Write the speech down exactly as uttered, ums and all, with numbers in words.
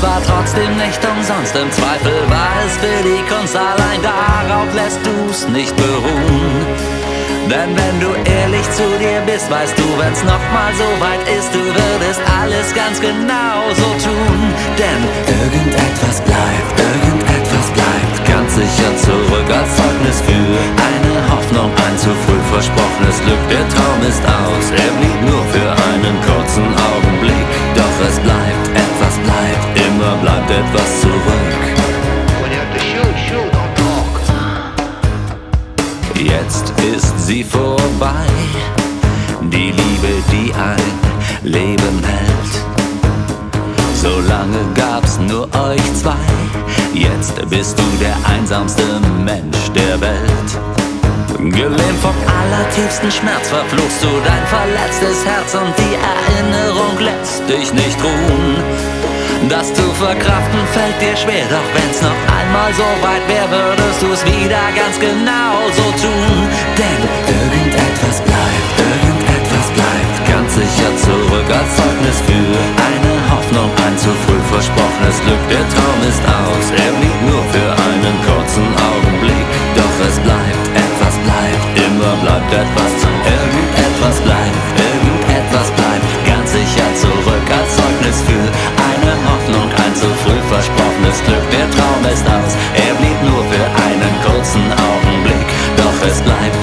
es war trotzdem nicht umsonst. Im Zweifel war es für die Kunst allein, darauf lässt du's nicht beruhen. Denn wenn du ehrlich zu dir bist, weißt du, wenn's nochmal so weit ist, du würdest alles ganz genau so tun. Denn irgendetwas bleibt, irgendetwas bleibt ganz sicher zurück als Zeugnis für eine Hoffnung, ein zu früh versprochenes Glück. Der Traum ist aus, er blieb nur für einen kurzen Augenblick. Doch es bleibt, etwas bleibt, immer bleibt etwas zurück. Jetzt ist sie vorbei, die Liebe, die ein Leben hält. So lange gab's nur euch zwei, jetzt bist du der einsamste Mensch der Welt. Gelähmt vom allertiefsten Schmerz verfluchst du dein verletztes Herz und die Erinnerung lässt dich nicht ruhen. Das zu verkraften fällt dir schwer, doch wenn's noch einmal so weit wär, würdest du's wieder ganz genau so tun. Denn irgendetwas bleibt, irgendetwas bleibt ganz sicher zurück als Zeugnis für eine Hoffnung, ein zu früh versprochenes Glück. Der Traum ist aus, er blieb nur für einen kurzen Augenblick. Doch es bleibt, etwas bleibt, immer bleibt etwas, irgendetwas bleibt, irgendetwas bleibt ganz sicher zurück als Zeugnis für eine Hoffnung, ein zu früh versprochenes Glück. Der Traum ist aus, er blieb nur für einen kurzen Augenblick. Doch es bleibt